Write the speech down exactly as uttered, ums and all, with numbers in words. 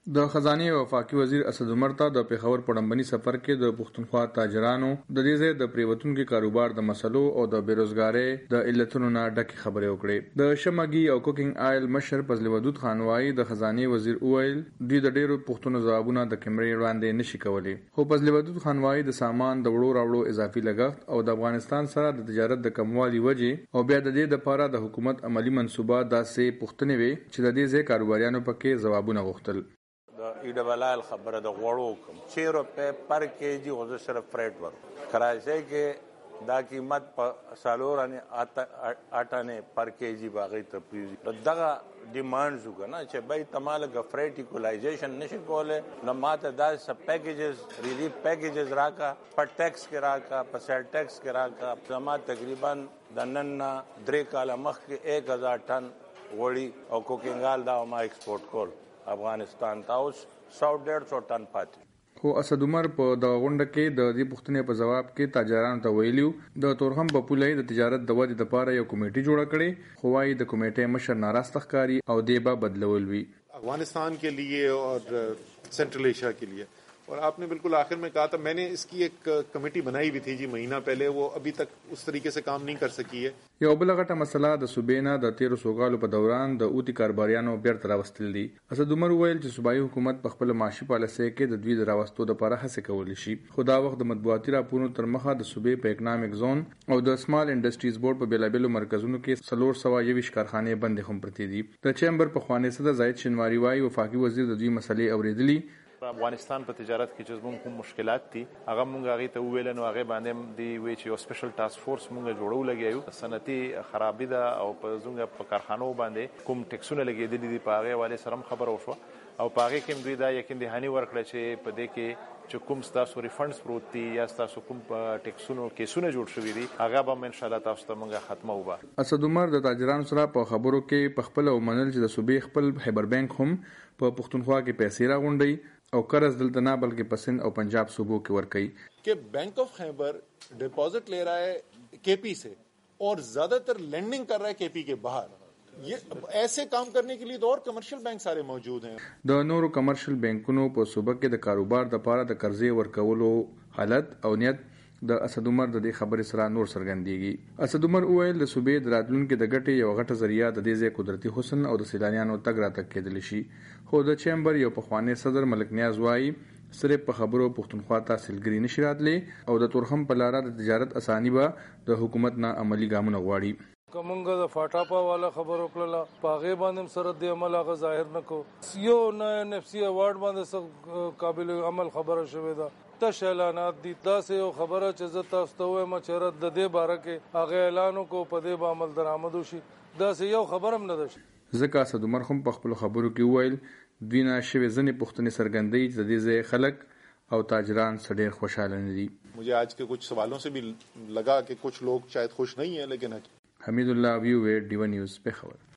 د خزانه او وفاقي وزیر اسد عمر ته د پیښور پړمبني سفر کې د پښتونخوا تاجرانو د دې ځای د پریوتونکو کاروبار د مسلو او د بیروزګارۍ د علتونو نه ډکه خبرې وکړې. د شمګي او کوکینګ آیل مشر فضل ودود خانوای د خزانه وزیر اویل دوی د ډیرو پښتون ځوابونه د کیمرې وړاندې نشي کولای. خو فضل ودود خانوای د سامان د وړو راوړو اضافي لګښت او د افغانستان سره د تجارت د کموالي وجې او بیا د دې لپاره د حکومت عملی منصوبه داسې پښتنې وي چې د دې ځای کاروباریانو پکې ځوابونه غوښتل. ای ډبلال خبره د غوړو کم چھ روپے پر کیجی او صرف فریټ ور کراچۍ کې دا قیمت په سالورانه اټانه پر کیجی باغی ته پیږي دغه ډیمانډز وګنه چې به تماله غ فریټ ایکولایزیشن نشي کوله نو ماته دا سب پیکیجز ریلیف پیکیجز راکا پر ټیکس کې راکا پر سیل ټیکس کې راکا زما تقریبا د نن درې کاله مخکې ایک هزار ټن غوړي او کوکینګال دا ما ایکسپورټ کول افغانستان ته اوس سو ډېر سو ټن پاتې. خو اسد عمر په د غونډه کې د دې پوښتنې په جواب کې تاجرانو ته ویلیو د تورخم په پولې د تجارت د ودې لپاره یو کمیټه جوړه کړې خو وايي د کمیټې مشر ناراض ښکاری او دیبا بدلول وی افغانستان के लिए और सेंट्रल एशिया के लिए. और आपने बिल्कुल आखिर में कहा था मैंने इसकी एक कमेटी बनाई हुई थी जी महीना पहले, वो अभी तक उस तरीके से काम नहीं कर सकी है. یو بل غټه مسله د صوبې نه د تیرو سوګالو په دوران د اوتی کارباریانو بیرته راوستل دي. اسد عمر ویل چې صوبایي حکومت په خپل معاشي پالیسۍ کې د دوی د راوستو لپاره هڅه کولی شي. خو دا وخت د مطبوعاتي راپورونو تر مخه د صوبې په اکنامک زون او د سمال انډستریز بورډ په بیلابېلو مرکزونو کې څلور سوه یویشت کارخانې بندې هم پرتې دي. د چیمبر په خوانې صدر زاید شینواری وايي وفاقي وزیر د دوی مسلې اوریدلي. افغانستان په تجارت کې چې زموږ کوم مشکلات دي هغه مونږ هغه ته ویل نو هغه باندې دی وی چې یو سپیشل ټاسک فورس مونږ جوړو لګیو صنعتي خرابې ده او په زموږ په کارخانو باندې کوم ټیکسونه لګیدلي دي په هغه والے سره خبر وشو او په هغه کې دوی دا یقین دهاني ورکړه چې په دې کې چې کوم تاسو ریفندز پروت دي یا تاسو کوم ټیکسونو کیسونه جوړ شوی دي هغه به ان شاء الله تاسو ته مونږ ختمه وبا. اسد عمر د تاجرانو سره په خبرو کې په خپل ومنل چې د صوبې خپل خیبر بانک هم په پښتونخوا کې پیسې راغونډي او قرض دلته نه بلکې پسند او پنجاب صوبوں کې ورکړي کہ بینک آف خیبر ڈپازٹ لے رہا ہے کے پی سے اور زیادہ تر لینڈنگ کر رہا ہے کے پی کے باہر. یہ ایسے کام کرنے کے لیے تو اور کمرشل بینک سارے موجود ہیں. د نورو کمرشل بینکونو په صوبه کې د کاروبار د لپاره د قرضې ورکولو حالت او نیت د اسد عمر د دې خبرې سره نور څرګندېږي. اسد عمر وویل د صوبې د راتلونکو د ګټې یو غټه ذریعہ د دې ځای قدرتي حسن او د سیلانیانو تګ راتګ کېدلی شي. خو د چیمبر یو پخوانی صدر ملک نیاز وایي صرف په خبرو پښتونخوا ته سیلګري نشي راتلی او د تورخم په لاره د تجارت اساني به د حکومت نه عملی ګامونه غواړي. کومنګ د فاټاپا والا خبرو کړله پاغه باندې سره د عمل هغه ظاهر نکو یو نه ان اف سی ایوارډ باندې قابل عمل خبره شوې ده تش اعلانات دي تاسو یو خبره چې زه تاسو ته وایم چې رد د دې باره کې هغه اعلانو کو په دې به عمل درآمد وشي دا یو خبرم نه ده. ځکه اسد عمر هم په خپل خبرو کې ویل دوی نه شوی ځنې پښتني سرګندۍ چې د دې ځای خلک او تاجران سره خوشاله نه دي. मुझे आज के कुछ सवालों से भी लगा कि कुछ लोग शायद खुश नहीं हैं लेकिन حمید الله ویو ډیو نیوز په خبر